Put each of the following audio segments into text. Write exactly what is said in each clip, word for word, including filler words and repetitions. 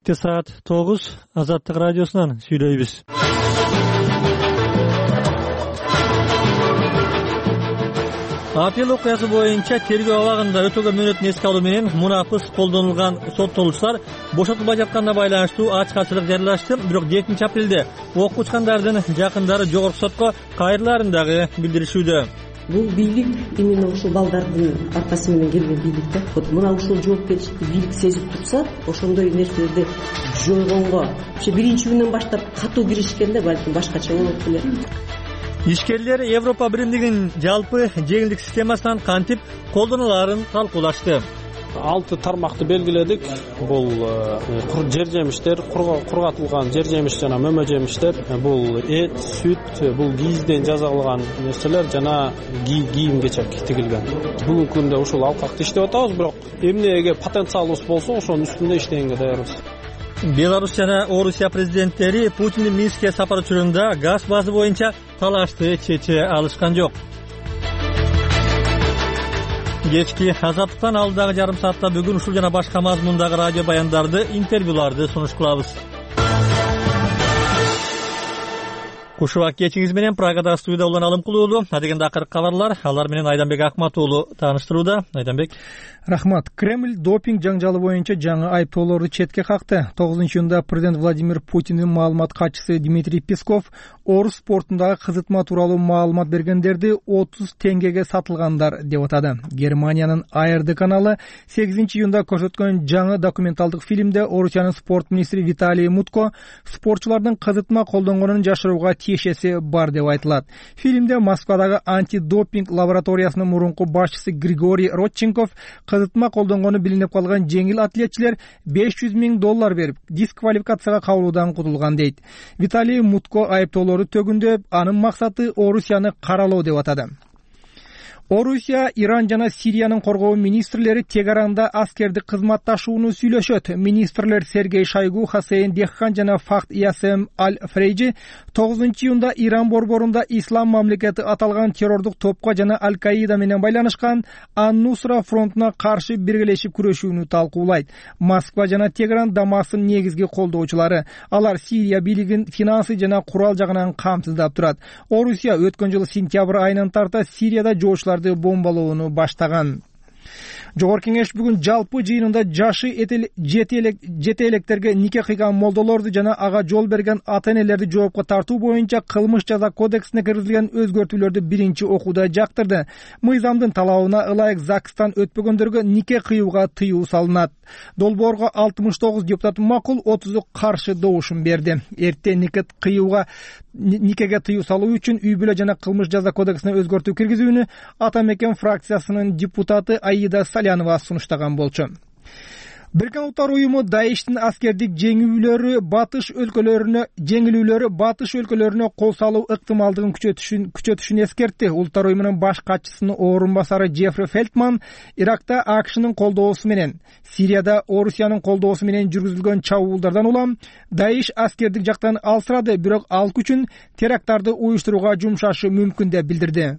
Кечте саат тогуз Азаттык радиосунан сүйлөйбүз. Апрель окуясы боюнча тергөө абагында өтөгөн мөөнөтүн эске алуу менен мунапыс колдонулган соттолуучулар бошотулбай жатканына байланыштуу ачкачылык жарыялашты. Бирок жетинчи апрелде окуп учкандардын жакындары жогорку сотко кайрылаарын дагы билдиришүүдө. Бул бийлик именно ушул балдардын аркасы менен келген бийлик да. Вот мына ушул жоопкерчиликти бийлик сезип турса, ошондой нерселерди жойгонго вообще биринчи күнүнөн баштап катуу киришкен да, балким башкача болот беле. Ишкерлер Европа биримдигинин жалпы жеңилдик системасынан кантип колдонулаарын талкуулашты. Алты тармакты белгиледик. Бул жер жемиштер, кургатылган жер жемиш жана мөмө жемиштер, бул эт, сүт, бул кийизден жасалган нерселер жана кийим кечек тигилген. Бүгүнкү күндө ушул алкакты иштеп атабыз, бирок эмнеге потенциалыбыз болсо, ошонун үстүндө иштегенге даярбыз. Беларусь жана Орусия президенттери Путиндин Минскке сапар учурунда газ базы боюнча талашты чече алышкан жок. Кечки Азаттыктан алдагы жарым саатта бүгүн ушул жана башка мазмундагы радио баяндарды, интервьюларды сунуш кылабыз. Кушубак кечиңиз менен Прагада студияда Улан Алымкулуулу. Адегенде акыркы кабарлар, алар менен Айданбек Акматуулу тааныштырууда. Айданбек. Рахмат. Кремль допинг жаңжалы боюнча жаңы айыптоолорду четке какты. тогузунчу июнда президент Владимир Путиндин маалымат катчысы Дмитрий Песков орус спортундагы кызытма тууралуу маалымат бергендерди отуз теңгеге сатылгандар деп атады. Германиянын А Р Д каналы сегизинчи июнда көрсөткөн жаңы документалдык фильмде Орусиянын спорт министри Виталий Мутко спортчулардын кызытма колдонгонун жашырууга тиешеси бар деп айтылат. Фильмде Москвадагы антидопинг лабораториясынын мурунку башчысы Григорий Родченков кызытма колдонгону билинип калган жеңил атлетчилер беш жүз миң доллар берип дисквалификацияга кабылуудан кутулган дейт. Виталий Мутко айыптоолорду төгүндөп, анын максаты Орусияны каралоо деп атады. Орусия, Иран жана Сириянын коргоо министрлери Тегаранда аскердик кызматташууну сүйлөшөт. Министрлер Сергей Шойгу, Хасейн Дехкан жана Фахд Ясем Аль-Фрейджи тогузунчу июнда Иран борборунда Ислам мамлекети аталган террордук топко жана Аль-Каида менен байланышкан Ан-Нусра фронтуна каршы биргелешип күрөшүүнү талкуулайт. Москва жана Тегеран Дамастын негизги колдоочулары. Алар Сирия бийлигин финансы жана курал жагынан камсыздап турат. Орусия өткөн жылы сентябрь айынан тарта Сирияда жоочулар бомбалоону баштаган. Жогорку кеңеш бүгүн жалпы жыйынында жашы жете электерге нике кыйган молдолорду жана ага жол берген ата-энелерди жоопко тартуу боюнча кылмыш жаза кодексине киргизилген өзгөртүүлөрдү биринчи окууда жактырды. Мыйзамдын талабына ылайык ЗАГСтан өтпөгөндөргө нике кыюуга тыюу салынат. Долбоорго алтымыш тогуз депутат макул, отузу каршы добушун берди. Эрте нике кыюуга никеге тыюу салуу үчүн үй бүлө жана кылмыш жаза кодексине өзгөртүү киргизүүнү Ата мекен фракциясынын депутаты Аида Салянова сунуштаган болчу. Бириккен Улуттар уюму Даиштин аскердик жеңүүлөрү батыш өлкөлөрүнө жеңилүүлөрү батыш өлкөлөрүнө кол салуу ыктымалдыгын күчөтүшүн күчөтүшүн эскертти. Улуттар уюмунун баш катчысынын орун басары Джеффри Фелтман Иракта А К Шнын колдоосу менен, Сирияда Орусиянын колдоосу менен жүргүзүлгөн чабуулдардан улам Даиш аскердик жактан алсырады, бирок ал күчүн теракттарды уюштурууга жумшашы мүмкүн деп билдирди.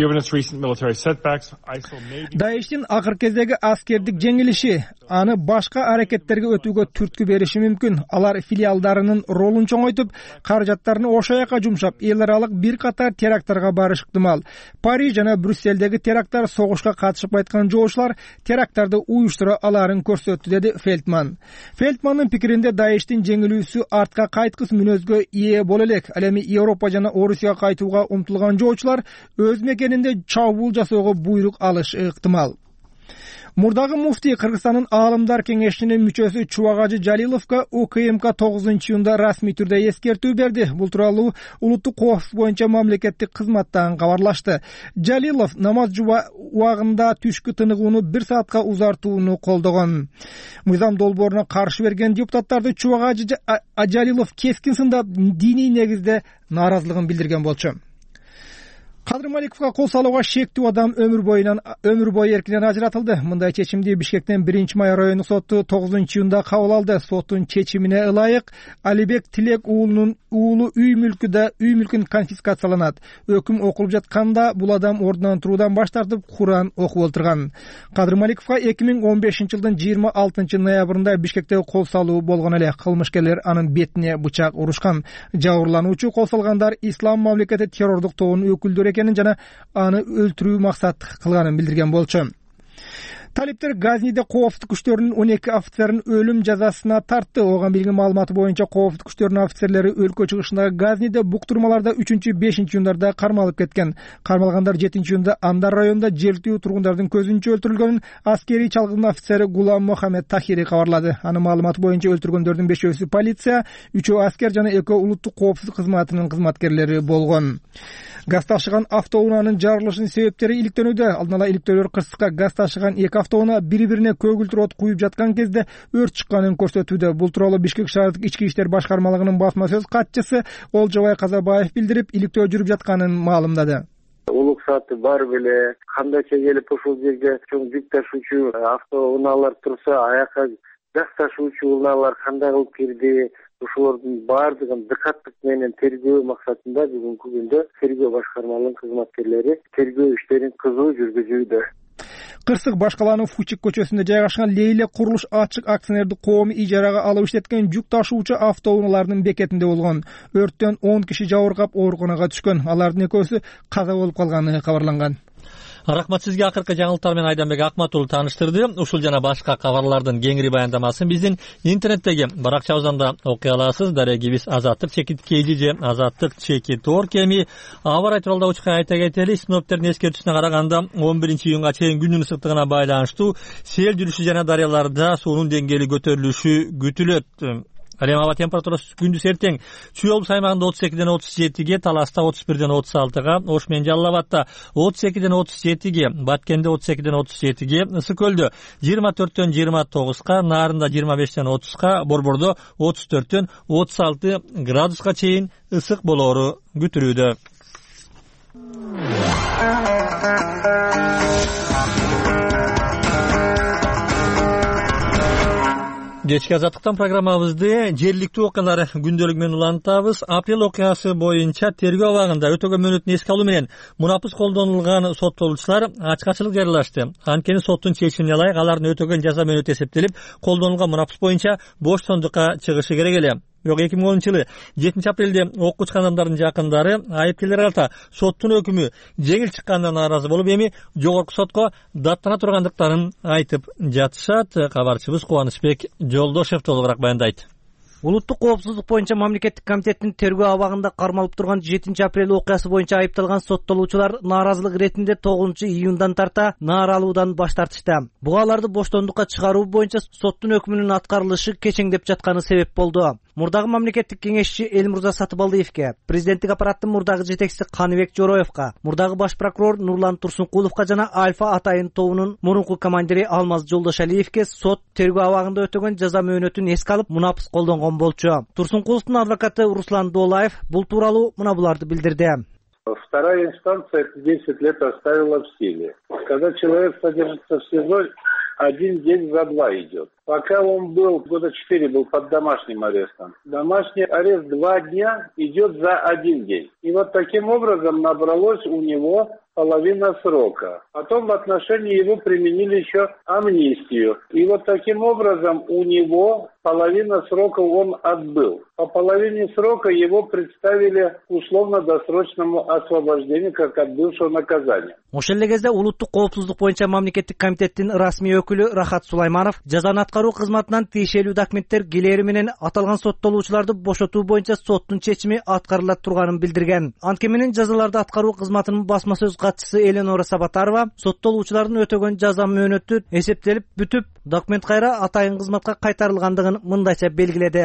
Даиштин акыр кездеги аскердик жеңилиши аны башка аракеттерге өтүүгө түрткү бериши мүмкүн. Алар филиалдарынын ролун чоңойтуп, каражаттарын ошол жака жумшап, эл аралык бир катар теракттарга барышы ыктымал. Париж жана Брюссельдеги теракттар согушка катышып айткан жоочулар теракттарды уюштура аларын көрсөттү, деди Фелтман. Фелтмандын пикиринде Даиштин жеңилүүсү артка кайткыс мүнөзгө ээ боло элек. Ал эми Европа жана Орусияга кайтууга умтулган жоочулар өз мекенинде чабуул жасоого буйрук алышы ыктымал. Мурдагы муфти Кыргызстандын аалымдар кеңешинин мүчөсү Чубагажы Жалиловго У К М К тогузунчу июнда расмий түрдө эскертүү берди. Бул тууралуу улуттук коопсуздук боюнча мамлекеттик кызматтан кабарлашты. Жалилов намаз убагында түшкү тыныгууну бир саатка узартууну колдогон. Мыйзам долбооруна каршы берген депутаттарды Чубагажы Жалилов кескин сындап диний негизде нааразылыгын билдирген болчу. Кадыр Маликовго кол салууга шектүү адам өмүр боюнан өмүр бою эркинен ажыратылды. Мындай чечимди Бишкектен биринчи май райондук соту тогузунчу июнда кабыл алды. Соттун чечимине ылайык Алибек Тилек уулунун уулу үй мүлкү да үй мүлкүн конфискацияланат. Өкүм окулуп жатканда бул адам ордунан туруудан баш тартып Куран окуп отурган. Кадыр Маликовго эки миң он бешинчи жылдын жыйырма алтынчы ноябрында Бишкекте кол салуу болгон эле. Кылмышкерлер анын бетине бычак урушкан. Жабырлануучу кол салгандар Ислам мамлекети террордук тобунун өкүлдөрү экенин жана аны өлтүрүү максат кылганын билдирген болчу. Талиптер Газниде коопсуздук күчтөрүнүн он эки офицерин өлүм жазасына тартты. Ого билген маалыматы боюнча коопсуздук күчтөрүнүн офицерлери өлкө чыгышындагы Газниде буктурмаларда үчүнчү бешинчи июндарда кармалып кеткен. Кармалгандар жетинчи июнда Андар районунда жергиликтүү тургундардын көзүнчө өлтүрүлгөнүн аскерий чалгындын офицери Гулам Мохаммед Тахири кабарлады. Анын маалыматы боюнча өлтүргөндөрдүн бешөөсү полиция, үчөө аскер жана экөө улуттук коопсуздук кызматынын кызматкерлери болгон. Газ ташыган автоунаанын жарылышынын себептери иликтенүүдө. Алдын ала иликтөөлөр Кырсыкка газ ташыган эки автоунаа бири-бирине көгүлтүр от куюп жаткан кезде өрт чыкканын көрсөтүүдө. Бул тууралуу Бишкек шаардык ички иштер башкармалыгынын басма сөз катчысы Олжобай Казабаев билдирип, иликтөө жүрүп жатканын маалымдады. Улук сааты бар беле, кандайча келип ушул жерге чоң жүк ташуучу автоунаалар турса, аяка газ ташуучу унаалар кандай кылып кирди? Ушулардын баардыгын дыкаттык менен тергөө максатында бүгүнкү күндө тергөө башкармалыгынын кызматкерлери тергөө иштерин кызуу жүргүзүүдө. Кырсык Башкалаанын Фучик көчөсүндө жайгашкан Лейле курулуш ачык акционердик коому ижарага алып иштеткен жүк ташуучу автоунаалардын бекетинде болгон. Өрттөн он киши жабыркап ооруканага түшкөн. Алардын экөөсү каза болуп калганы кабарланган. Рахмат сизге. Акыркы жаңылыктар менен Айданбек Акматулов тааныштырды. Ушул жана башка кабарлардын кеңири баяндамасын биздин интернеттеги баракчабыздан да окуй аласыз. Дарегибиз Азаттык чекит кейжи же Азаттык чекит орг. Эми аба рай тууралуу учка айта кетели. Синоптиктердин эскертүүсүнө караганда он биринчи июнга чейин күндүн ысыктыгына байланыштуу сел жүрүшү жана дарыяларда суунун деңгээли көтөрүлүшү күтүлөт. Ал эми аба температурасы күндүз эртең Чүй-Облус аймагында отуз экиден отуз жетиге, Таласта отуз бирден отуз алтыга, Ош менен Жалал Абадта отуз экиден отуз жетиге, Баткенде отуз экиден отуз жетиге, Ысык Көлдө жыйырма төрттөн жыйырма тогузга, Нарында жыйырма бештен отузга, Борбордо отуз төрттөн отуз алты градуска чейин ысык болоору күтүлүүдө. Кечки Азаттыктан программабызды жергиликтүү окуялар күндөлүгү менен улантабыз. Апрель окуясы боюнча тергөө абагында өтөгөн мөөнөтүн эске алуу менен мунапыс колдонулган соттолуучулар ачкачылык жарыялашты. Анткени соттун чечимине ылайык алардын өтөгөн жаза мөөнөтү эсептелип, колдонулган мунапыс боюнча боштондукка чыгышы керек эле. Бирок эки миң онунчу жылы жетинчи апрелде окуп чыккан адамдардын жакындары айыпкерлерге карата соттун өкүмү жеңил чыкканына нааразы болуп, эми жогорку сотко даттана тургандыктарын айтып жатышат. Кабарчыбыз Кубанычбек Жолдошев толугураак баяндайт. Улуттук коопсуздук боюнча мамлекеттик комитеттин тергөө абагында кармалып турган жетинчи апрель окуясы боюнча айыпталган соттолуучулар нааразылык иретинде тогузунчу июндан тарта нааралуудан баш тартышты. Буга аларды боштондукка чыгаруу боюнча соттун өкүмүнүн аткарылышы кечеңдеп жатканы себеп болду. Мурдагы мамлекеттик кеңешчи Элмурза Сатыбалдиевке, президенттик аппараттын мурдагы жетекчиси Каныбек Жороевко, мурдагы баш прокурор Нурлан Турсункуловго жана Альфа Атайын тобунун мурунку командири Алмаз Жолдошалиевке сот тергөө абагында өтөгөн жаза мөөнөтүн эске алып мунапыс колдонгон болчу. Турсункуловдун адвокаты Руслан Долаев бул тууралуу мына буларды билдирди. Вторая инстанция десять лет оставила в силе. Когда человек содержится в СИЗО, один день за два идет. Пока он был, года четыре был под домашним арестом. Домашний арест два дня идет за один день. И вот таким образом набралось у него половина срока. Потом в отношении его применили еще амнистию. И вот таким образом у него половина срока он отбыл. По половине срока его представили условно-досрочному освобождению как отбывшего наказания. Ошол эле кезде улуттук коопсуздук боюнча мамлекеттик комитеттин расмий өкүлү Рахат Сулайманов жазаны аткаруу кызматынан тиешелүү документтер келери менен аталган соттолуучуларды бошотуу боюнча соттун чечими аткарыла турганын билдирген. Анткени менен жазаларды аткаруу кызматынын басма сөз катчысы Эленора Сабатарова соттолуучулардын өтөгөн жаза мөөнөтү эсептелип бүтүп, документ кайра атайын кызматка кайтарылгандыгын мындайча белгиледи.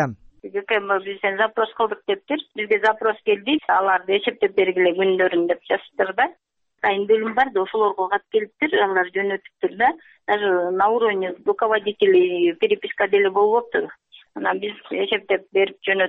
Бизден запрос кылдык дептир. Бизге запрос келди. Аларды эсептеп бергиле күндөрүн деп жазыптыр да. Айын бөлүм бар да, ошолорго кат келиптир, алар жөнөтүптүр да. Даже на уровне руководителей переписка деле болуп атты. Анан биз эсептеп берип жөнөттүк.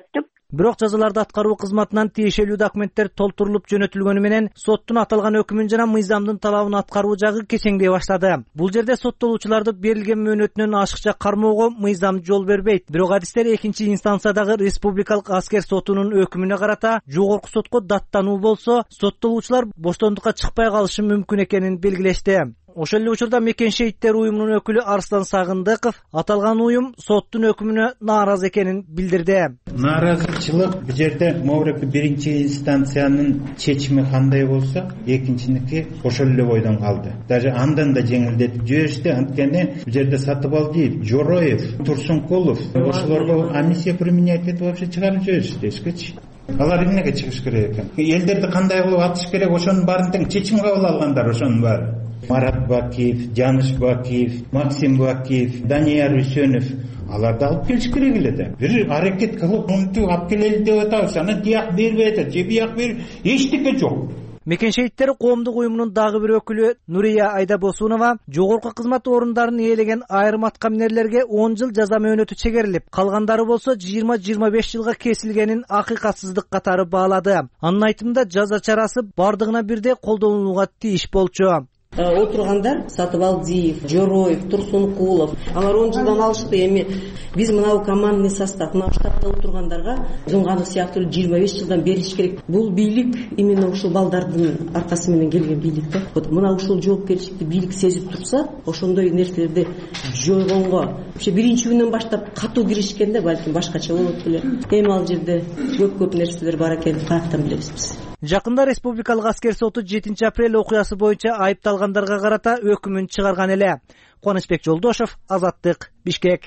Бирок жазаларды аткаруу кызматынан тиешелүү документтер толтурулуп жөнөтүлгөнү менен соттун аталган өкүмүн жана мыйзамдын талабын аткаруу жагы кечеңдей баштады. Бул жерде соттолуучуларды берилген мөөнөтүнөн ашыкча кармоого мыйзам жол бербейт. Бирок адистер экинчи инстанциядагы республикалык аскер сотунун өкүмүнө карата жогорку сотко даттануу болсо, соттолуучулар боштондукка чыкпай калышы мүмкүн экенин белгилешти. Ошол эле учурда Мекен шейиттер уюмунун өкүлү Арслан Сагындыков аталган уюм соттун өкүмүнө нааразы экенин билдирди. Нааразычылык бул жерде могуреки биринчи инстанциянын чечими кандай болсо, экинчиники ошол эле бойдон калды. Даже андан да жеңилдетип жиберишти. Анткени бул жерде Сатыбалдиев, Жороев, Турсункулов ошолорго амнистия применять этип вообще чыгарып жиберишти эскечи. Алар эмнеге чыгыш керек экен? Элдерди кандай кылып атыш керек, ошонун баарын тең чечим кабыл алгандар ошонун баары. Марат Бакиев, Жаныш Бакиев, Максим Бакиев, Данияр Үсөнов аларды алып келиш керек эле да. Бир аракет кылып мынтип алып келели деп атабыз. Аны тияк бербей атат, же бияк бер, эчтеке жок. Мекен шейиттери коомдук уюмунун дагы бир өкүлү Нурия Айдабосунова жогорку кызмат орундарын ээлеген айрым аткаминерлерге он жыл жаза мөөнөтү чегерилип, калгандары болсо жыйырма жыйырма беш жылга кесилгенин акыйкатсыздык катары баалады. Анын айтымында жаза чарасы бардыгына бирдей колдонулууга тийиш болчу. Отургандар Сатыбалдиев, Жороев, Турсункулов алар он жылдан алышты. Эми биз мынау командный состав, мынау штабта отургандарга Жумганов сыяктуу жыйырма беш жылдан бериш керек. Бул бийлик именно ушул балдардын аркасы менен келген бийлик да. Вот мына ушул жоопкерчиликти бийлик сезип турса, ошондой нерселерди жойгонго вообще биринчи күнүнөн баштап катуу киришкенде балким башкача болот беле. Эми ал жерде көп-көп нерселер бар экенин каяктан билебиз биз. Жакында республикалык аскер соту жетинчи апрель окуясы боюнча айыпталгандарга карата өкүмүн чыгарган эле. Кубанычбек Жолдошов, Азаттык, Бишкек.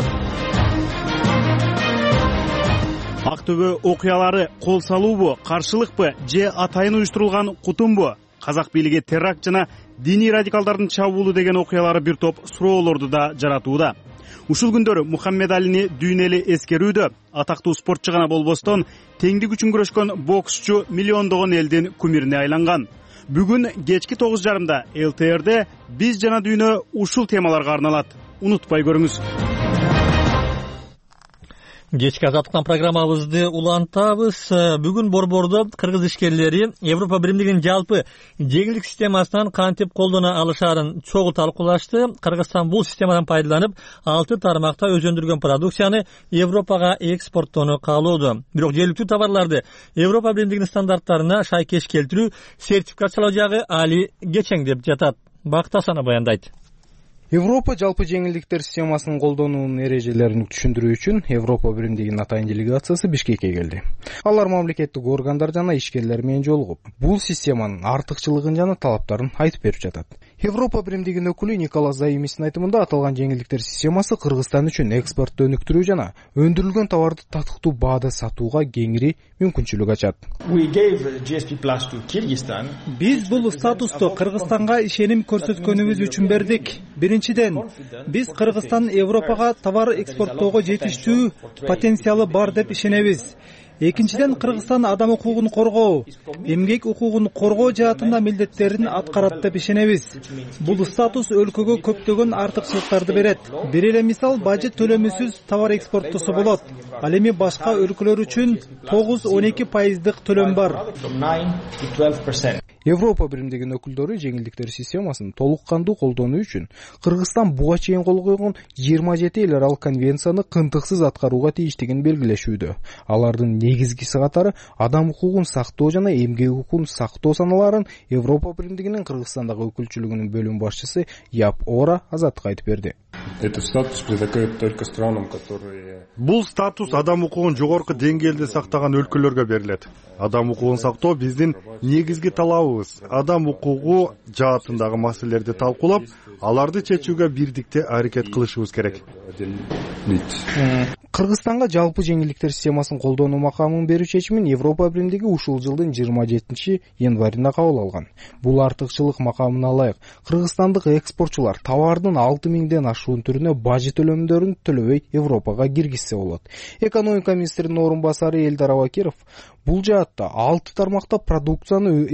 Актөбө окуялары кол салуубу, каршылыкпы же атайын уюштурулган кутумбу? Казак бийлиги теракт жана диний радикалдардын чабуулу деген окуялары бир топ суроолорду да жаратууда. Ушул күндөрү Мухаммедалини дүйнөлү эскерүүдө атактуу спортчу гана болбостон теңдик үчүн күрөшкөн боксчу миллиондогон элдин кумирине айланган. Бүгүн кечки тогуз жарымда эл тэ эрде биз жана дүйнө ушул темаларга арналат. Унутпай көрүңүз. Кечки Азаттыктан программабызды улантабыз. Бүгүн борбордо кыргыз ишкерлери Европа биримдигинин жалпы жеңилдик системасынан кантип колдоно алышаарын чогуу талкуулашты. Кыргызстан бул системадан пайдаланып, алты тармакта өздөндүргөн продукцияны Европага экспорттоону каалоодо. Бирок жергиликтүү товарларды Европа биримдигинин стандарттарына шайкеш келтирүү сертификациялоо жагы али кечеңдеп жатат. Бактасана баяндайт. Европа жалпы жеңилдиктер системасынын колдонуунун эрежелерин түшүндүрүү үчүн Европа биримдигинин атайын делегациясы Бишкекке келди. Алар мамлекеттик органдар жана ишкерлер менен жолугуп, бул системанын артыкчылыгын жана талаптарын айтып берип жатат. Европа биримдигинин өкүлү Николас Заимистин айтымында аталган жеңилдиктер системасы Кыргызстан үчүн экспортту өнүктүрүү жана өндүрүлгөн товарды татыктуу баада сатууга кеңири мүмкүнчүлүк ачат. Биз бул статусту Кыргызстанга ишеним көрсөткөнүбүз үчүн бердик. Биринчиден, биз Кыргызстан Европага товар экспорттоого жетиштүү потенциалы бар деп ишенебиз. Экинчиден, Кыргызстан адам укугун коргоо, эмгек укугун коргоо жаатында милдеттерин аткарат деп ишенебиз. Бул статус өлкөгө көптөгөн артыкчылыктарды берет. Бир эле мисал, бажет төлөмүсүз товар экспорттосо болот. Ал эми башка өлкөлөр үчүн тогуз он эки пайыздык төлөм бар. Европа биримдигинин өкүлдөрү жеңилдиктер системасын толук кандуу колдонуу үчүн Кыргызстан буга чейин кол койгон жыйырма жети эл аралык конвенцияны кынтыксыз аткарууга тийиштигин белгилешүүдө. Алардын негизгиси катары адам укугун сактоо жана эмгек укугун сактоо саналарын Европа биримдигинин Кыргызстандагы өкүлчүлүгүнүн бөлүм башчысы Яп Ора Азаттыкка айтып берди. Бул статус адам укугун жогорку деңгээлде сактаган өлкөлөргө берилет. Адам укугун сактоо биздин негизги талабыбыз. Адам укугу жаатындагы маселелерди талкуулап, аларды чечүүгө бирдикте аракет кылышыбыз керек. Кыргызстанга жалпы жеңилдиктер системасын колдонуу макамын берүү чечимин Европа биримдиги ушул жылдын жыйырма жетинчи январында кабыл алган. Бул артыкчылык макамына ылайык кыргызстандык экспортчулар товардын алты миңден ашуун түрүнө бажы төлөмдөрүн төлөбөй Европага киргизсе болот. Экономика министринин орун басары Элдар Абакиров бул жаатта алты тармакта продукцияны экспорттоо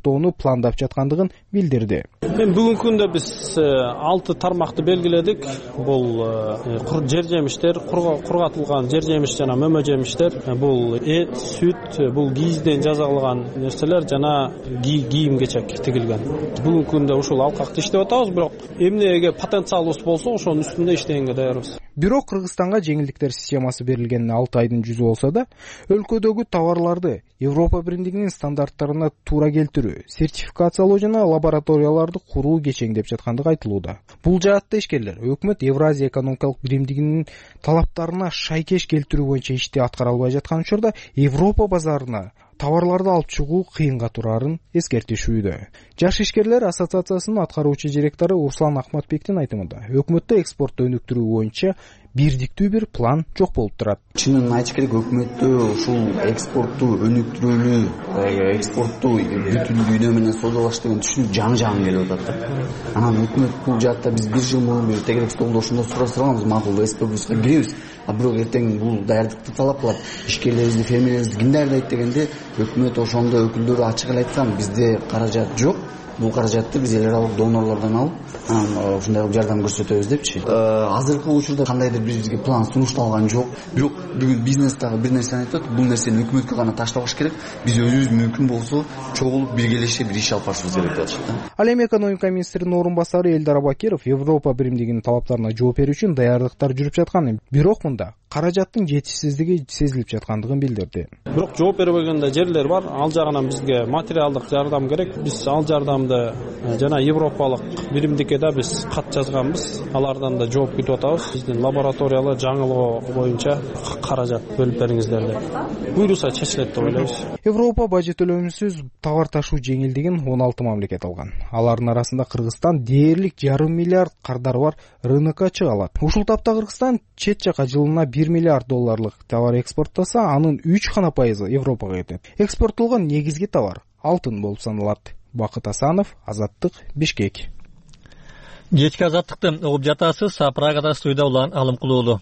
экспорттоону пландап жаткандыгын билдирди. Эми бүгүнкү күндө биз алты тармакты белгиледик. Бул жер жемиштер, кургатылган жер жемиш жана мөмө жемиштер, бул эт, сүт, бул кийизден жасалган нерселер жана кийим кечек тигилген. Бүгүнкү күндө ушул алкакты иштеп атабыз, бирок эмнеге потенциалыбыз болсо ошонун үстүндө иштегенге даярбыз. Бирок Кыргызстанга жеңилдиктер системасы берилгенине алты айдын жүзү болсо да, өлкөдөгү товарларды Европа биримдигинин стандарттарына туура келтирүү, сертификациялоо жана лабораторияларды куруу кечеңдеп жаткандыгы айтылууда. Бул жаатта ишкерлер өкмөт Евразия экономикалык биримдигинин талаптарына шайкеш келтирүү боюнча ишти аткара албай жаткан учурда Европа базарына товарларды алып чыгуу кыйынга турарын эскертишүүдө. Жаш ишкерлер ассоциациясынын аткаруучу директору Руслан Ахматбектин айтымында, өкмөттө экспортту өнүктүрүү боюнча бирдиктүү бир план жок болуп турат. Чынын айтыш керек, өкмөттө ушул экспортту өнүктүрүүнү, экспортту бүтүн дүйнө менен соодалаш деген түшүнүк жаңы-жаңы келип атат. Анан өкмөт бул жакта биз бир жыл мурун бир тегерек столдо ошондо сурашганбыз, макул экспортка киребиз. А бирок эртең бул даярдыкты талап кылат. Ишкерлерибизди, фермерлерибизди ким даярдайт дегенде, өкмөт ошондо өкүлдөрү ачык эле айткан, бизде каражат жок. Бул каражатты биз эл аралык донорлордон алып, анан ушундай кылып жардам көрсөтөбүз депчи. Азыркы учурда кандайдыр бизге план сунушталган жок. Бирок бүгүн бизнестагы бир нерсени айтат, бул нерсени өкмөткө гана таштабаш керек. Биз өзүбүз мүмкүн болсо чогулуп биргелешип бир иш алып барышыбыз керек деп атышат. Ал эми экономика министринин орун басары Элдар Абакиров Европа биримдигинин талаптарына жооп берүү үчүн даярдыктар жүрүп жатканын, бирок мында каражаттын жетишсиздиги сезилип жаткандыгын билдирди. Бирок жооп бербегенде жерлер бар. Ал жагынан бизге материалдык жардам керек. Биз ал жардамды жана европалык биримдикке да биз кат жазганбыз. Алардан да жооп күтүп атабыз. Биздин лабораториялар жаңылоо боюнча каражат бөлүп бериңиздер деп. Буйруса чечилет деп ойлойбуз. Европа бажы төлөмсүз товар ташуу жеңилдигин он алты мамлекет алган. Алардын арасында Кыргызстан дээрлик жарым миллиард кардары бар рынокко чыга алат. Ушул тапта Кыргызстан чет жака жылына бир миллиард долларлык товар экспорттаса, анын үч гана пайызы Европага кетет. Экспорттолгон негизги товар алтын болуп саналат. Бакыт Асанов, Азаттык, Бишкек. Кечки Азаттыкты угуп жатасыз. Прагада студияда улан Алым Кулуулу.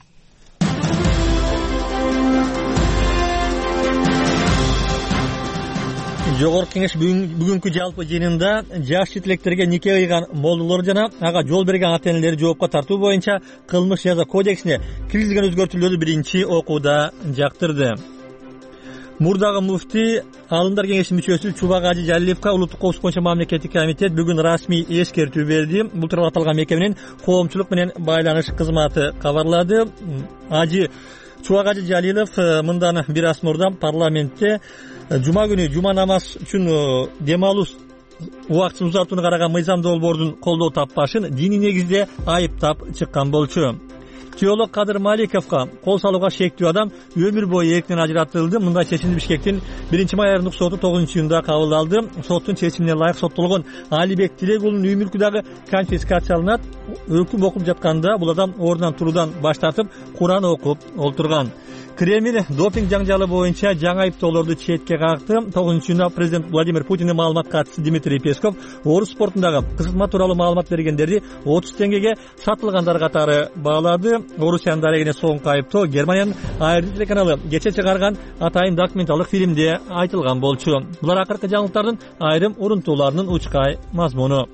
Жогорку кеңеш бүгүнкү жалпы жыйынында жаш четилектерге нике кыйган молдолор жана ага жол берген ата-энелерди жоопко тартуу боюнча кылмыш жаза кодексине киргизилген өзгөртүүлөрдү биринчи окууда жактырды. Мурдагы муфти Алымдар кеңешинин мүчөсү Чубак Ажы Жалилевге улуттук коопсуздук боюнча мамлекеттик комитет бүгүн расмий эскертүү берди. Бул тууралуу аталган мекеменин коомчулук менен байланыш кызматы кабарлады. Ажы Чубак Ажы Жалилев мындан бир аз мурда парламентте жума күнү жума намаз үчүн дем алуу убактысын узартууну караган мыйзам долбоордун колдоо таппашын диний негизде айыптап чыккан болчу. Теолог Кадыр Маликовго кол салууга шектүү адам өмүр бою эркинен ажыратылды. Мындай чечимди Бишкектин биринчи май айрымдык соту тогузунчу июнда кабыл алды. Соттун чечимине ылайык соттолгон Алибек Тилегулунун үй мүлкү дагы конфискацияланат. Өкүм окуп жатканда бул адам ордунан туруудан баш тартып, Куран окуп олтурган. Кремль допинг жаңжалы боюнча жаңы айыптоолорду четке какты. тогузунчу июнда президент Владимир Путиндин маалымат катчысы Дмитрий Песков орус спортундагы кызмат тууралуу маалымат бергендерди отуз теңгеге сатылгандар катары баалады. Орусиянын дарегине соңку айыптоо Германиянын А Р Д телеканалы кече чыгарган атайын документалдык фильмде айтылган болчу. Булар акыркы жаңылыктардын айрым урунтууларынын учкай мазмуну.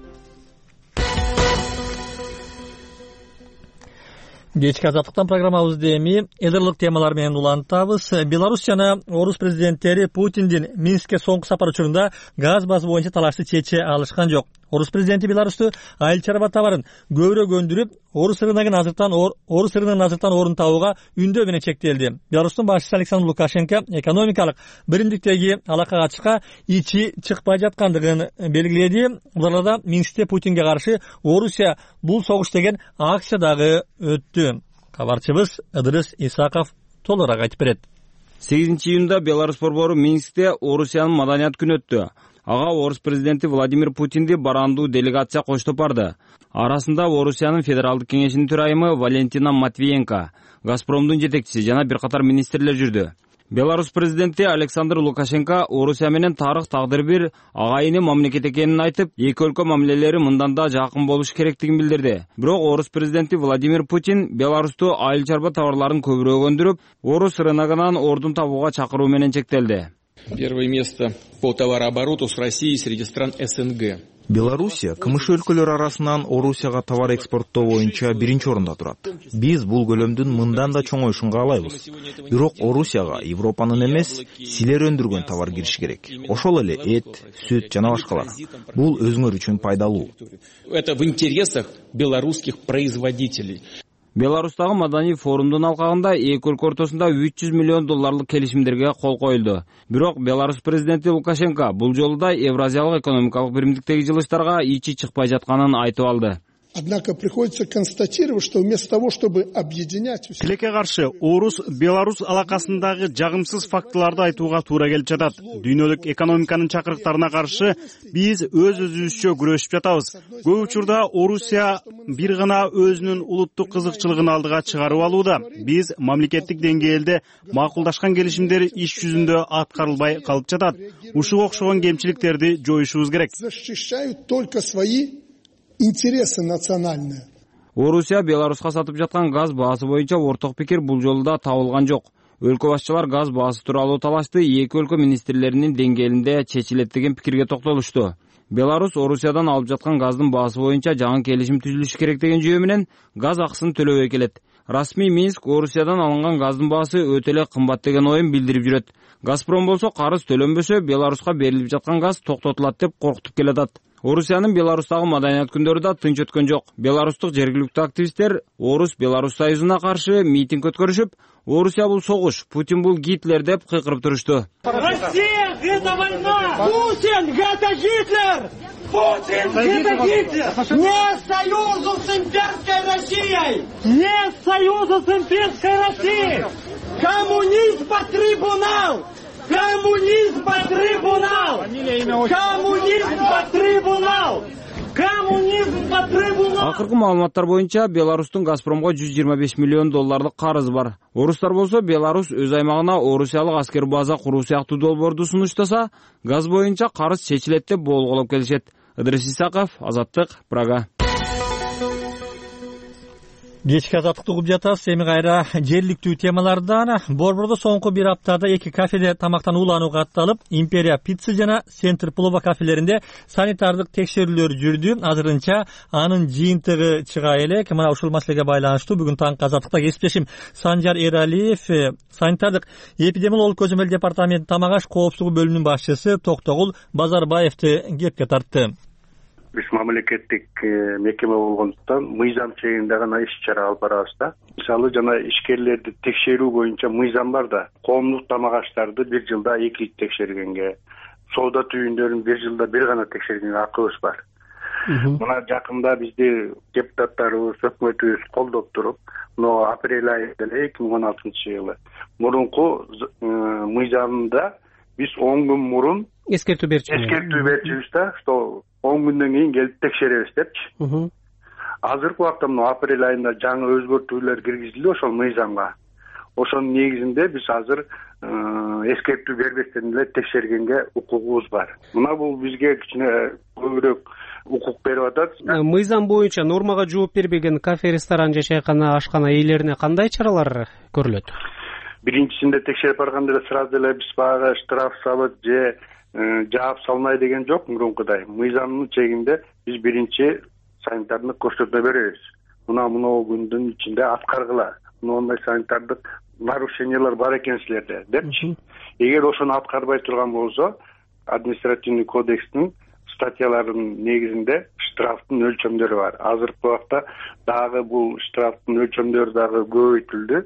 Кечки Азаттыктан программабызды эми эдерлик темалар менен улантабыз. Беларусь жана орус президенттери Путиндин Минскке соңку сапар учурунда газ базы боюнча талашты чече алышкан жок. Орус президенти Беларусту айыл чарба товарын көбүрөөк өндүрүп, орус рыногун азыртан орус рыногунун азыртан орун табууга үндөө менен чектелди. Беларустун башчысы Александр Лукашенко экономикалык биримдиктеги алакага чыкка ичи чыкпай жаткандыгын белгиледи. Буларда Минскте Путинге каршы Орусия бул согуш деген акция дагы өттү. Кабарчыбыз Ыдырыс Исаков толугураак айтып берет. сегизинчи июнда Беларусь борбору Минскте Орусиянын маданият күнү өттү. Ага орус президенти Владимир Путинди барандуу делегация коштоп барды. Арасында Орусиянын федералдык кеңешинин төрайымы Валентина Матвиенко, Газпромдун жетекчиси жана бир катар министрлер жүрдү. Беларусь президенти Александр Лукашенко Орусия менен тарых тагдыр бир агайыны мамлекет экенин айтып, эки өлкө мамилелери мындан да жакын болуш керектигин билдирди. Бирок орус президенти Владимир Путин Беларусту айыл чарба товарларын көбүрөөк өндүрүп, орус рыногунан ордун табууга чакыруу менен чектелди. Первое место по товарообороту с Россией среди стран СНГ. Белоруссия кмш өлкөлөр арасынан Орусияга товар экспорттоо боюнча биринчи орунда турат. Биз бул көлөмдүн мындан да чоңоюшун каалайбыз. Бирок Орусияга Европанын эмес, силер өндүргөн товар кириши керек. Ошол эле эт, сүт жана башкалар. Бул өзүңөр үчүн пайдалуу. Это в интересах белорусских производителей. Беларустагы маданий форумдун алкагында эки өлкө ортосунда үч жүз миллион долларлык келишимдерге кол коюлду. Бирок Беларусь президенти Лукашенко бул жолу да Евразиялык экономикалык биримдиктеги жылыштарга ичи чыкпай жатканын айтып алды. Однако приходится констатировать, что вместо того, чтобы объединять... Тилекке каршы Орус-Беларусь алакасындагы жагымсыз фактыларды айтууга туура келип жатат. Дүйнөлүк экономиканын чакырыктарына каршы биз өз өзүбүзчө күрөшүп жатабыз. Көп учурда Орусия бир гана өзүнүн улуттук кызыкчылыгын алдыга чыгарып алууда. Биз мамлекеттик деңгээлде макулдашкан келишимдер иш жүзүндө аткарылбай калып жатат. Ушуга окшогон кемчиликтерди жоюшубуз керек. Защищают только свои интересы национальные. Орусия Беларуска сатып жаткан газ баасы боюнча орток пикир бул жолу да табылган жок. Өлкө башчылар газ баасы тууралуу талашты эки өлкө министрлеринин деңгээлинде чечилет деген пикирге токтолушту. Беларусь Орусиядан алып жаткан газдын баасы боюнча жаңы келишим түзүлүшү керек деген жүйө менен газ акысын төлөбөй келет. Расмий Минск Орусиядан алынган газдын баасы өтө эле кымбат деген оюн билдирип жүрөт. Газпром болсо карыз төлөнбөсө Беларуска берилип жаткан газ токтотулат деп коркутуп келатат. Орусиянын Беларустагы маданият күндөрү да тынч өткөн жок. Беларустук жергиликтүү активисттер Орус-Беларусь союзуна каршы митинг өткөрүшүп, Орусия бул согуш, Путин бул Гитлер деп кыйкырып турушту. Россия — это война! Путин — это Гитлер! Путин — это Гитлер! Не союзу с имперской Россией! Не союзу с имперской Россией! Коммунизм по трибунал! Коммунизм по трибунал! Коммунизм по трибунал! Коммунизм по трибунал! Акыркы маалыматтар боюнча Беларустун Газпромго жүз жыйырма беш миллион долларлык карызы бар. Орустар болсо Беларусь өз аймагына Орусиялык аскер база куруу сыяктуу долбоорду сунуштаса, газ боюнча карыз чечилет деп болголоп келишет. Ыдырыс Исаков, Азаттык, Прага. Кечки азаттыкты угуп жатасыз. Эми кайра жергиликтүү темалардан. Борбордо соңку бир аптада эки кафеде тамактан ууланууга атталып, Империя пицца жана Центр Плова кафелеринде санитардык текшерүүлөр жүрдү. Азырынча анын жыйынтыгы чыга элек. Мына ушул маселеге байланыштуу бүгүн таңкы азаттыкта кесиптешим Санжар Эралиев, санитардык эпидемиологиялык көзөмөл департаменти тамак аш коопсуздугу бөлүмүнүн башчысы Токтогул Базарбаевди кепке тартты. Биз мамлекеттик мекеме болгондуктан мыйзам чегинде гана иш чара алып барабыз да. Мисалы жана ишкерлерди текшерүү боюнча мыйзам бар да. Коомдук тамак аштарды бир жылда эки рет текшергенге, соода түйүндөрүн бир жылда бир гана текшергенге акыбыз бар. Мына жакында бизди депутаттарыбыз, өкмөтүбүз колдоп туруп, мына апрель айында эле эки миң он алтынчы жылы мурунку мыйзамда биз он күн мурун эскертүү берчүбүз. Эскертүү берчүбүз да, что он күндөн кийин келип текшеребиз депчи. Азыркы убакта мына апрель айында жаңы өзгөртүүлөр киргизилди ошол мыйзамга. Ошонун негизинде биз азыр эскертүү бербестен эле текшергенге укугубуз бар. Мына бул бизге кичине көбүрөөк укук берип атат. Мыйзам боюнча нормага жооп бербеген кафе, ресторан же чайкана, ашкана ээлерине кандай чаралар көрүлөт? Биринчисинде текшерип барганда эле сразу эле биз баягы штраф салып же жаап салмай деген жок мурункудай. Мыйзамдын чегинде биз биринчи санитардык көрсөтмө беребиз. Мына мына күндүн ичинде аткаргыла. Мындай санитардык нарушениялар бар экен силерде депчи. Эгер ошону аткарбай турган болсо, административный кодекстин статьяларынын негизинде штрафтын өлчөмдөрү бар. Азыркы убакта дагы бул штрафтын өлчөмдөрү дагы көбөйтүлдү.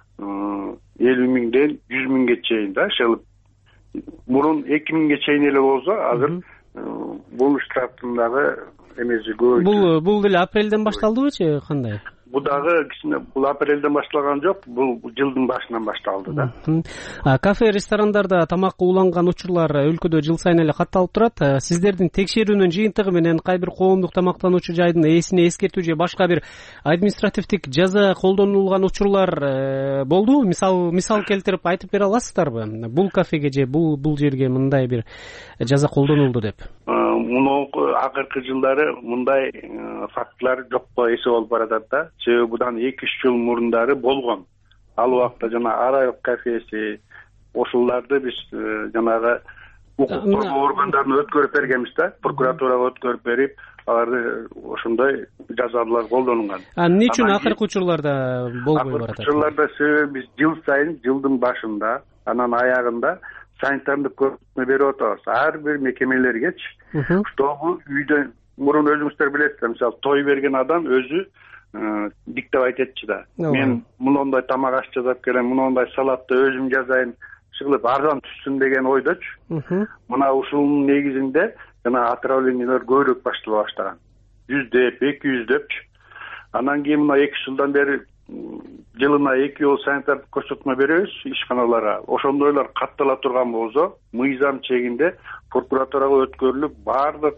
элүү миңден жүз миңге чейин да, ошол мурун эки миңге чейин эле болсо, азыр бул штрафтын дагы эмеси көбөйтүлдү. Бул бул деле апрелден башталдыбы же кандай? Бул дагы кичине бул апрелден башталган жок, бул жылдын башынан башталды да. Кафе, ресторандарда тамакка ууланган учурлар өлкөдө жыл сайын эле катталып турат. Сиздердин текшерүүнүн жыйынтыгы менен кай бир коомдук тамактануучу жайдын ээсине эскертүү же башка бир административдик жаза колдонулган учурлар болдубу? Мисал мисал келтирип айтып бере аласыздарбы? Бул кафеге же бул бул жерге мындай бир жаза колдонулду деп. Муну акыркы жылдары мындай фактылар жокко эсе болуп баратат да. Себеби будан эки үч жыл мурундары болгон. Ал убакта жана Арайык кафеси, ошолорду биз жанагы укук коргоо органдарына өткөрүп бергенбиз да, прокуратурага өткөрүп берип, аларды ошондой жазалар колдонулган. А эмне үчүн акыркы учурларда болбой барат? Учурларда себеби биз жыл сайын жылдын башында, анан аягында санитардык көрсөтмө берип атабыз ар бир мекемелергечи, чтобы үйдөн мурун өзүңүздөр билесиздер, мисалы той берген адам өзү диктеп айтетчи да. Мен мындай тамак аш жасап келем, мындай салатты өзүм жасайын, чыгылып арзан түшсүн деген ойдочу. Мына ушунун негизинде жана отравлениялар көбүрөөк баштала баштаган. Жүздөп, эки жүздөпчү. Анан кийин мына эки жылдан бери жылына эки жолу санитардык көрсөтмө беребиз ишканаларга. Ошондойлор каттала турган болсо, мыйзам чегинде прокуратурага өткөрүлүп, баардык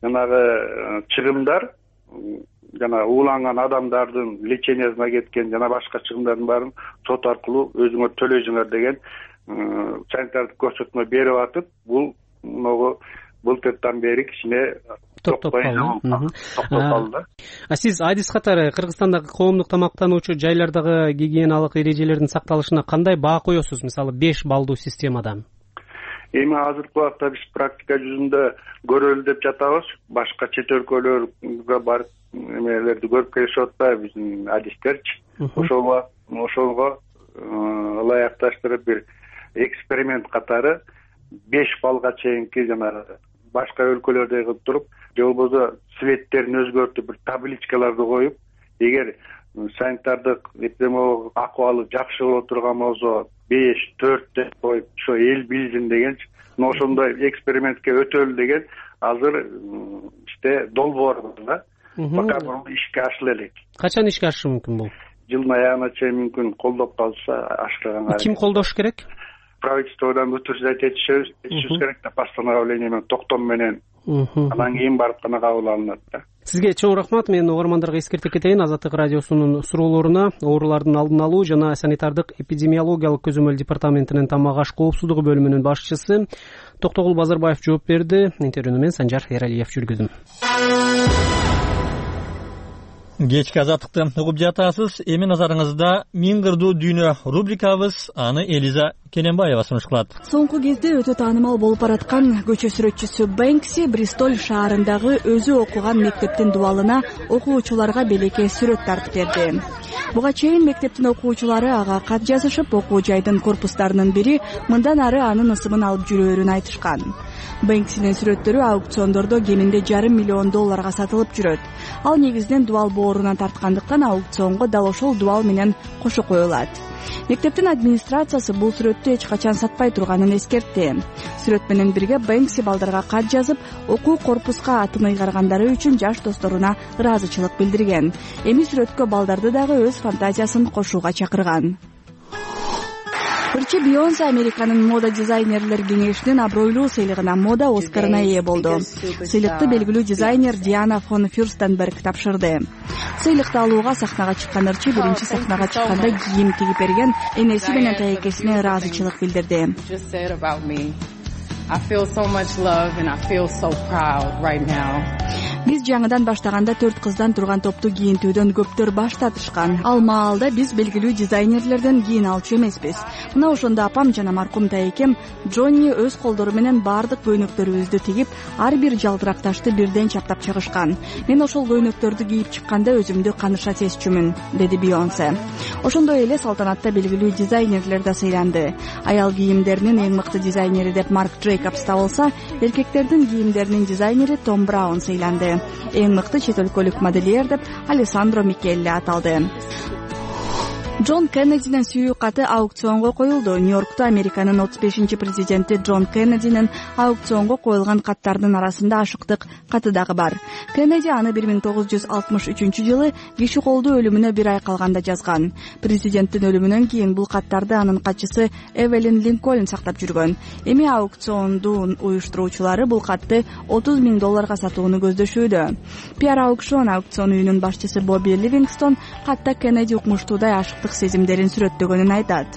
жанагы чыгымдар, жана ууланган адамдардын лечениясына кеткен жана башка чыгымдардын баарын сот аркылуу өзүңөр төлөйсүңөр деген санитардык көрсөтмө берип атып, бул могу былтыртан бери кичине токтоп калды. А сиз адис катары Кыргызстандагы коомдук тамактануучу жайлардагы гигиеналык эрежелердин сакталышына кандай баа коесуз, мисалы беш баллдуу системада? Эми азыркы убакта биз практика жүзүндө көрөлү деп жатабыз. Башка чет өлкөлөргө барып эмелерди көрүп келишип атпайбы биздин адистерчи. Ошого ошого ылайыкташтырып бир эксперимент катары беш балга чейинки жана башка өлкөлөрдө кылып туруп, же болбосо цветтерин өзгөртүп бир табличкаларды коюп, эгер санитардык эпидемиологиялык акыбалы жакшы боло турган болсо беш, төрт деп коюп, ошо эл билсин деген, ошондой экспериментке өтөлү деген азыр иште долбоор бар да. Пока бул ишке ашыла элек. Качан ишке ашышы мүмкүн бул? Жылдын аягына чейин мүмкүн, колдоп калса ашырганга. Ким колдош керек? Правительстводан утверждать этишибиз керек да, постановление менен, токтом менен. Анан кийин барып гана кабыл алынат да. Сизге чоң рахмат. Мен угармандарга эскертип кетейин, Азаттык радиосунун суроолоруна оорулардын алдын алуу жана санитардык эпидемиологиялык көзөмөл департаментинин тамак аш коопсуздугу бөлүмүнүн башчысы Токтогул Базарбаев жооп берди. Интервьюну мен Санжар Эралиев жүргүздүм. Кечки азаттыкты угуп жатасыз. Эми назарыңызда Миң кырдуу дүйнө рубрикабыз, аны Элиза Кененбаева сунуш кылат. Соңку кезде өтө таанымал болуп бараткан көчө сүрөтчүсү Бэнкси Бристоль шаарындагы өзү окуган мектептин дубалына окуучуларга белекке сүрөт тартып берди. Буга чейин мектептин окуучулары ага кат жазышып, окуу жайдын корпустарынын бири мындан ары анын ысымын алып жүрөөрүн айтышкан. Бэнксинин сүрөттөрү аукциондордо кеминде жарым миллион долларга сатылып жүрөт. Ал негизинен дубал бооруна тарткандыктан аукционго дал ошол дубал менен кошо коюлат. Мектептин администрациясы бул сүрөттү эч качан сатпай турганын эскертти. Сүрөт менен бирге Бэнкси балдарга кат жазып, окуу корпуска атын ыйгаргандары үчүн жаш досторуна ыраазычылык билдирген. Эми сүрөткө балдарды дагы өз фантазиясын кошууга чакырган. Ырчы Бейонсе Американын мода дизайнерлер кеңешинин абройлуу сыйлыгына, мода Оскарына ээ болду. Сыйлыкты белгилүү дизайнер Диана фон Фюрстенберг тапшырды. Сыйлыкты алууга сахнага чыккан ырчы биринчи сахнага чыкканда кийим тигип берген энеси менен тайекесине ыраазычылык билдирди. I feel so much love and I feel so proud right now. Биз жаңыдан баштаганда төрт кыздан турган топту кийинтүүдөн көптөр баш тартышкан. Ал маалда биз белгилүү дизайнерлерден кийин алчу эмеспиз. Мына ошондо апам жана маркум тайекем Джонни өз колдору менен баардык көйнөктөрүбүздү тигип, ар бир жалдырак ташты бирден чаптап чыгышкан. Мен ошол көйнөктөрдү кийип чыкканда өзүмдү каныша сезчүмүн, деди Бейонсе. Ошондой эле салтанатта белгилүү дизайнерлер да сыйланды. Аял кийимдеринин эң мыкты дизайнери деп Марк Джейкобс табылса, эркектердин кийимдеринин дизайнери Том Браун сыйланды. Эң мыкты чет өлкөлүк модельер деп Алессандро Микелле аталды. Джон Кеннединин сүйүү каты аукционго коюлду. Нью-Йоркто Американын отуз бешинчи президенти Джон Кеннединин аукционго коюлган каттардын арасында ашыктык каты дагы бар. Кеннеди аны бир миң тогуз жүз алтымыш үчүнчү жылы киши колду өлүмүнө бир ай калганда жазган. Президенттин өлүмүнөн кийин бул каттарды анын катчысы Эвелин Линкольн сактап жүргөн. Эми аукциондун уюштуруучулары бул катты отуз миң долларга сатууну көздөшүүдө. Пиар аукцион аукцион үйүнүн башчысы Бобби Ливингстон катта Кеннеди укмуштуудай ашыктык сезимдерин сүрөттөгөнүн айтат.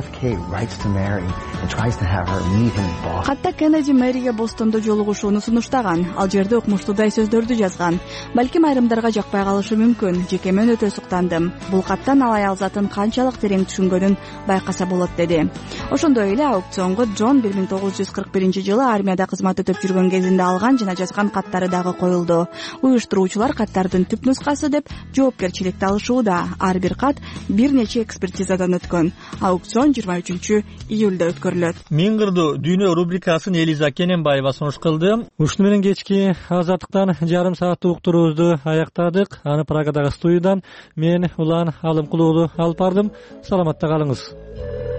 Катта Кеннеди мэриге Бостондо жолугушууну сунуштаган, ал жерде укмуштуудай сөздөрдү жазган. Балким айрымдарга жакпай калышы мүмкүн, жеке мен өтө суктандым. Бул каттан ал аял затын канчалык терең түшүнгөнүн байкаса болот деди. Ошондой эле аукционго Джон бир миң тогуз жүз кырк биринчи жылы армияда кызмат өтөп жүргөн кезинде алган жана жазган каттары дагы коюлду. Уюштуруучулар каттардын түп нускасы деп жоопкерчиликти алышууда. Ар бир кат бир нече экспертизадан өткөн. Аукцион жыйырма үчүнчү июлда өткөрүлөт. Миңгирдүү дүйнө рубрикасын Элиза Кененбаева сунуш кылды. Ушуну менен кечки азаттыктан жарым сааттык уктуруубузду аяктадык. Аны Прагадагы студиядан мен Улан Алымкулуулу алып бардым. Саламатта калыңыз.